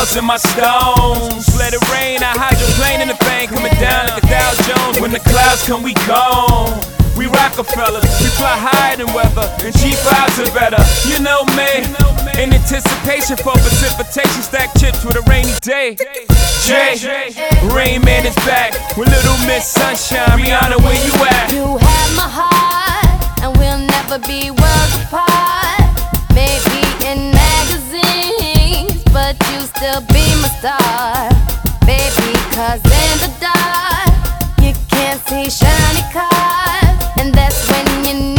stars in my stones. Let it rain, I hydroplane in the bank, coming down like a Dow Jones. When the clouds come, we gone. We Rockefellers, we fly higher than weather, and cheap vibes are better. You know me, in anticipation for precipitation, stack chips with a rainy day. Jay, Rain Man is back with Little Miss Sunshine. Rihanna, where you at? You have my heart, and we'll never be worlds apart. Maybe in magazines, but you still be my star, baby. 'Cause in the dark, you can't see shiny cars, and that's when you need